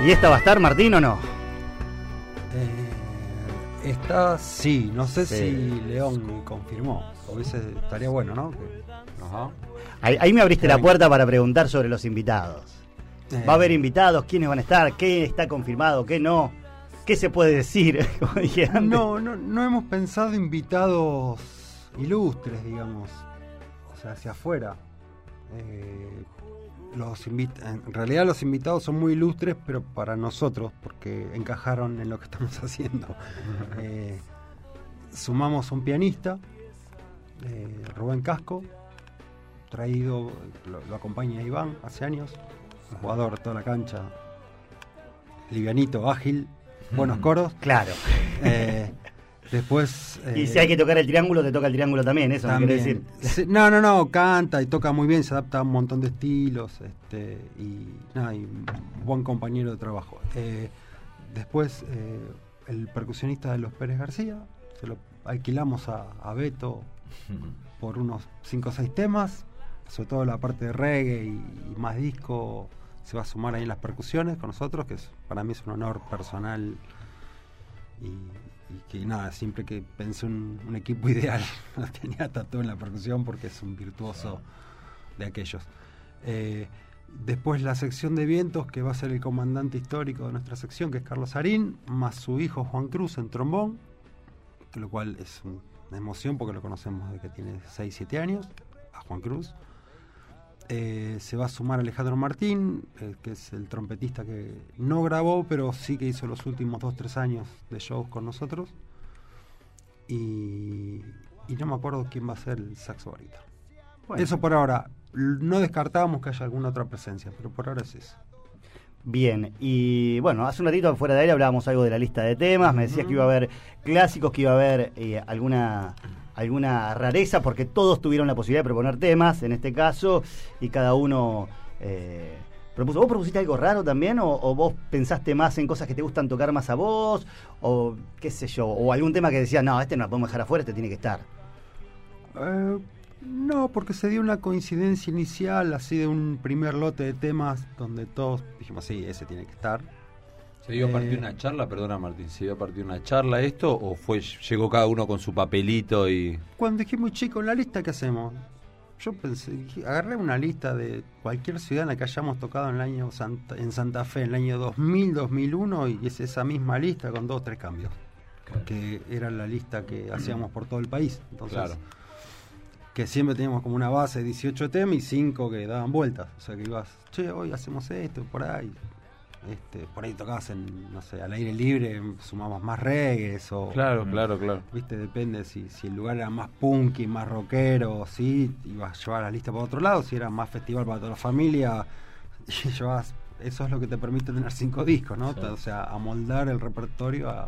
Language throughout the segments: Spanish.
¿Y esta va a estar, Martín, o no? Esta sí, no sé Sí. si León me confirmó. Estaría bueno, ¿no? Ajá. Ahí me abriste la puerta para preguntar sobre los invitados. ¿Va a haber invitados? ¿Quiénes van a estar? ¿Qué está confirmado? ¿Qué no? ¿Qué se puede decir? Como dije antes. No hemos pensado invitados ilustres, digamos. O sea, hacia afuera. En realidad los invitados son muy ilustres, pero para nosotros, porque encajaron en lo que estamos haciendo. Sumamos un pianista, Rubén Casco, traído, lo acompaña Iván hace años, un jugador de toda la cancha, livianito, ágil, buenos coros. Claro. Después... y si hay que tocar el triángulo, te toca el triángulo también, eso también. me quiere decir. Sí, no, canta y toca muy bien, se adapta a un montón de estilos, y buen compañero de trabajo. Después, el percusionista de los Pérez García, se lo alquilamos a Beto por unos 5 o 6 temas, sobre todo la parte de reggae y más disco, se va a sumar ahí en las percusiones con nosotros, que para mí es un honor personal y que nada, siempre que pensé un equipo ideal lo tenía Tatú en la percusión porque es un virtuoso de aquellos. Después la sección de vientos, que va a ser el comandante histórico de nuestra sección, que es Carlos Arín, más su hijo Juan Cruz en trombón, que lo cual es una emoción porque lo conocemos desde que tiene 6-7 años, a Juan Cruz. Se va a sumar Alejandro Martín, que es el trompetista que no grabó, pero sí que hizo los últimos 2-3 años de shows con nosotros. Y no me acuerdo quién va a ser el saxo barítono. Bueno. Eso por ahora. No descartábamos que haya alguna otra presencia, pero por ahora es eso. Bien, y bueno, hace un ratito fuera de aire hablábamos algo de la lista de temas, me decías que iba a haber clásicos, que iba a haber alguna rareza, porque todos tuvieron la posibilidad de proponer temas, en este caso, y cada uno propuso. ¿Vos propusiste algo raro también, o vos pensaste más en cosas que te gustan tocar más a vos, o qué sé yo, o algún tema que decías, no, este no lo podemos dejar afuera, este tiene que estar? No, porque se dio una coincidencia inicial, así de un primer lote de temas donde todos dijimos, sí, ese tiene que estar. ¿Se dio a partir una charla, perdona Martín, se dio a partir una charla esto, o llegó cada uno con su papelito y...? Cuando dije muy chico, ¿en la lista qué hacemos? Yo agarré una lista de cualquier ciudad en la que hayamos tocado en el año en Santa Fe, en el año 2000, 2001, y es esa misma lista con 2 o 3 cambios. Porque era la lista que hacíamos por todo el país. Entonces, claro. Que siempre teníamos como una base de 18 temas y 5 que daban vueltas. O sea que ibas, che, hoy hacemos esto, por ahí. Por ahí tocabas no sé, al aire libre, sumamos más reggaes o... Claro. Viste, depende si el lugar era más punky, más rockero, sí, ibas a llevar la lista para otro lado. Si era más festival para toda la familia, y llevabas... Eso es lo que te permite tener 5 discos, ¿no? Sí. O sea, amoldar el repertorio a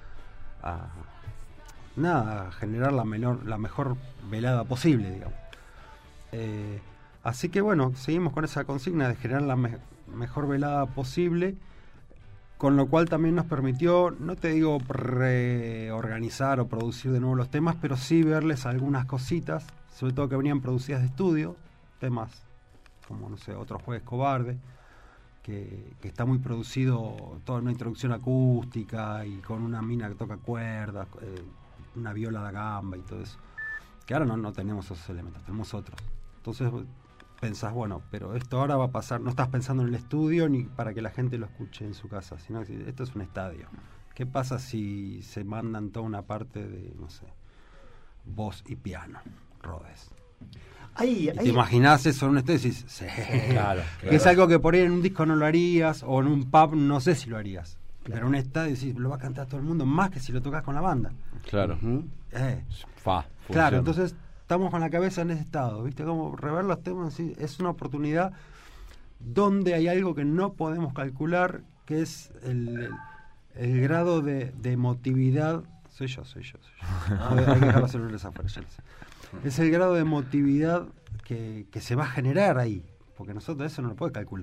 generar la mejor velada posible, digamos. Así que bueno, seguimos con esa consigna de generar la mejor velada posible, con lo cual también nos permitió, no te digo reorganizar o producir de nuevo los temas, pero sí verles algunas cositas, sobre todo que venían producidas de estudio, temas como, no sé, Otro Jueves Cobarde, que está muy producido, toda una introducción acústica y con una mina que toca cuerdas, una viola da gamba y todo eso, que ahora no tenemos esos elementos, tenemos otros. Entonces pensás, bueno, pero esto ahora va a pasar, no estás pensando en el estudio ni para que la gente lo escuche en su casa, sino que esto es un estadio. ¿Qué pasa si se mandan toda una parte de, no sé, voz y piano, Rhodes? ¿Te imaginás eso en un estadio y decís, sí, claro. Que es algo que por ahí en un disco no lo harías, o en un pub no sé si lo harías. Claro. Pero en un estadio decís, lo va a cantar todo el mundo, más que si lo tocas con la banda. Claro. Claro, entonces estamos con la cabeza en ese estado, ¿viste? Como rever los temas, es una oportunidad donde hay algo que no podemos calcular, que es el grado de emotividad. Soy yo. Hay que dejarlo hacer un desafío. Es el grado de emotividad que se va a generar ahí, porque nosotros eso no lo podemos calcular.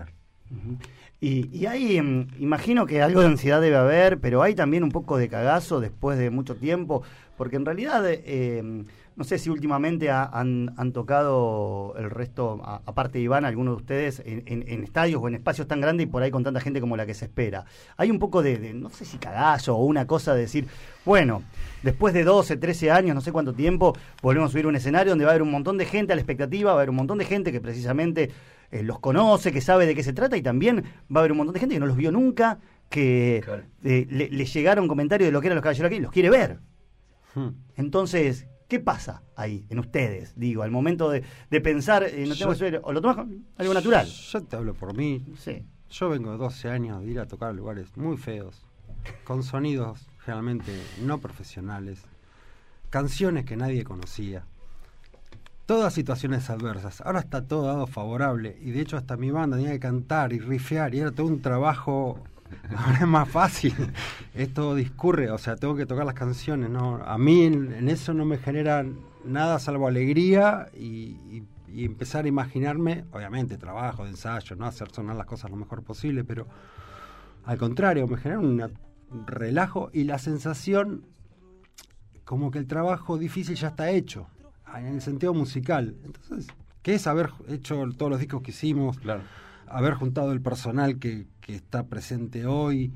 Uh-huh. Y hay, imagino que algo de ansiedad debe haber, pero hay también un poco de cagazo después de mucho tiempo, porque en realidad, no sé si últimamente han tocado el resto, aparte de Iván, algunos de ustedes, en estadios o en espacios tan grandes y por ahí con tanta gente como la que se espera. Hay un poco de no sé si cagazo o una cosa de decir, bueno, después de 12, 13 años, no sé cuánto tiempo, volvemos a subir un escenario donde va a haber un montón de gente a la expectativa, va a haber un montón de gente que precisamente los conoce, que sabe de qué se trata, y también va a haber un montón de gente que no los vio nunca, que claro, le llegaron comentarios de lo que eran los Caballeros aquí y los quiere ver. Entonces, ¿qué pasa ahí en ustedes? Digo, al momento de pensar, no tengo que subir, o lo tomas con algo natural. Yo te hablo por mí. Sí. Yo vengo de 12 años de ir a tocar lugares muy feos, con sonidos generalmente no profesionales, canciones que nadie conocía. Todas situaciones adversas. Ahora está todo dado favorable. Y de hecho hasta mi banda tenía que cantar y rifear. Y era todo un trabajo. Ahora es más fácil. Esto discurre. O sea, tengo que tocar las canciones. ¿No? A mí en eso no me genera nada salvo alegría. Y empezar a imaginarme. Obviamente trabajo, de ensayo, no hacer sonar las cosas lo mejor posible. Pero al contrario, me genera un relajo. Y la sensación como que el trabajo difícil ya está hecho. En el sentido musical. Entonces, ¿qué es haber hecho todos los discos que hicimos? claro. Haber juntado el personal que está presente hoy,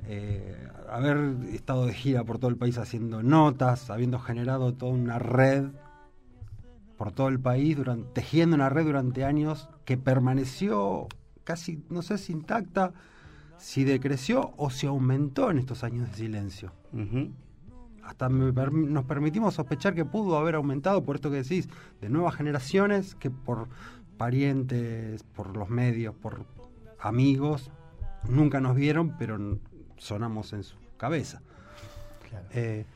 haber estado de gira por todo el país haciendo notas, habiendo generado toda una red por todo el país, tejiendo una red durante años que permaneció casi, no sé si intacta, si decreció o si aumentó en estos años de silencio. Uh-huh. Hasta nos permitimos sospechar que pudo haber aumentado por esto que decís, de nuevas generaciones que por parientes, por los medios, por amigos, nunca nos vieron, pero sonamos en su cabeza. Claro.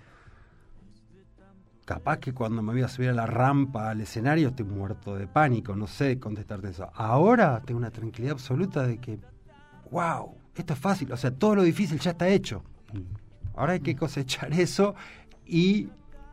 Capaz que cuando me voy a subir a la rampa, al escenario, estoy muerto de pánico, no sé contestarte eso. Ahora tengo una tranquilidad absoluta de que, wow, esto es fácil, o sea, todo lo difícil ya está hecho. Ahora hay que cosechar eso y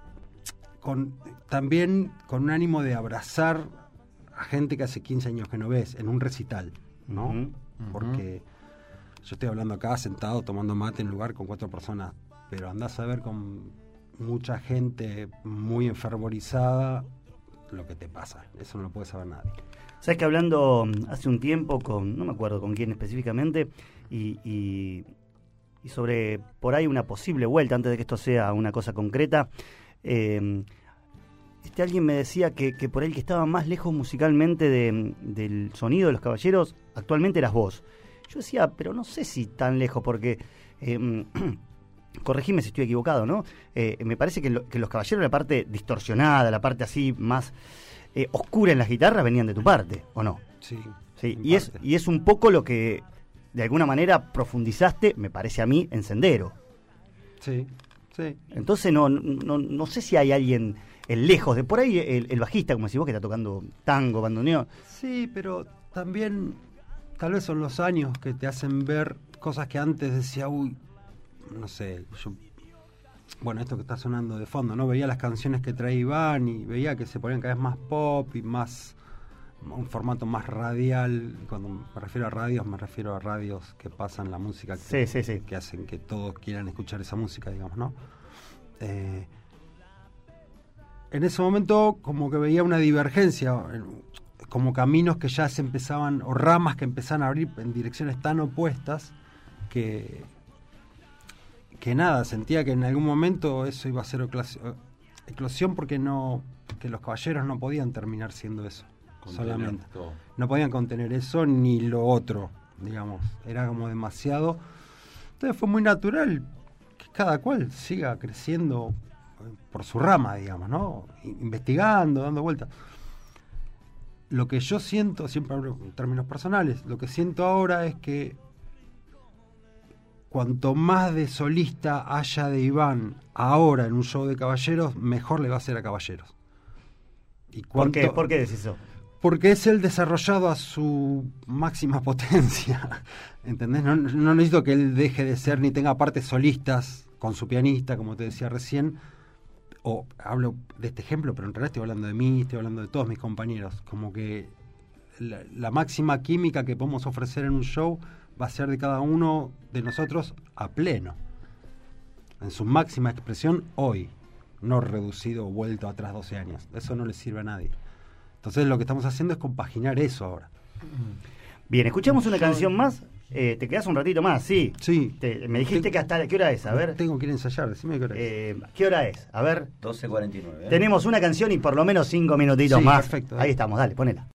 también con un ánimo de abrazar a gente que hace 15 años que no ves en un recital, ¿no? Uh-huh. Porque yo estoy hablando acá sentado tomando mate en un lugar con 4 personas, pero andás a ver con mucha gente muy enfervorizada lo que te pasa. Eso no lo puede saber nadie. Sabes que hablando hace un tiempo no me acuerdo con quién específicamente, y sobre por ahí una posible vuelta, antes de que esto sea una cosa concreta, alguien me decía que por ahí el que estaba más lejos musicalmente del sonido de los Caballeros actualmente eras vos. Yo decía, pero no sé si tan lejos, porque corregime si estoy equivocado, ¿no? Me parece que los Caballeros, la parte distorsionada, la parte así más oscura en las guitarras, venían de tu parte, ¿o no? Sí. Y es un poco lo que de alguna manera profundizaste, me parece a mí, en Sendero. Sí, sí. Entonces no sé si hay alguien lejos de por ahí, el bajista, como decís vos, que está tocando tango, bandoneón. Sí, pero también tal vez son los años que te hacen ver cosas que antes decía, uy, no sé, bueno, esto que está sonando de fondo, ¿no? Veía las canciones que traía Iván y veía que se ponían cada vez más pop y más un formato más radial. Cuando me refiero a radios que pasan la música que hacen que todos quieran escuchar esa música, digamos, ¿no? En ese momento como que veía una divergencia, como caminos que ya se empezaban, o ramas que empezaban a abrir en direcciones tan opuestas que nada, sentía que en algún momento eso iba a ser eclosión, porque que los Caballeros no podían terminar siendo eso. Solamente no podían contener eso ni lo otro, digamos, era como demasiado. Entonces fue muy natural que cada cual siga creciendo por su rama, digamos, ¿no? Investigando, dando vueltas. Lo que yo siento, siempre hablo en términos personales, lo que siento ahora es que cuanto más de solista haya de Iván ahora en un show de Caballeros, mejor le va a ser a Caballeros. ¿Y ¿Por qué? ¿Por qué decís eso? Porque es el desarrollado a su máxima potencia, ¿entendés? No necesito que él deje de ser ni tenga partes solistas con su pianista, como te decía recién, o hablo de este ejemplo, pero en realidad estoy hablando de mí, estoy hablando de todos mis compañeros, como que la máxima química que podemos ofrecer en un show va a ser de cada uno de nosotros a pleno, en su máxima expresión hoy, no reducido o vuelto atrás 12 años. Eso no le sirve a nadie. Entonces lo que estamos haciendo es compaginar eso ahora. Bien, escuchamos una canción más. ¿Te quedás un ratito más? Sí. Sí. Me dijiste que hasta... ¿Qué hora es? A ver. Tengo que ir a ensayar, decime qué hora es. ¿Qué hora es? A ver. 12:49. Tenemos una canción y por lo menos 5 minutitos Sí, más. perfecto. Ahí estamos, dale, ponela.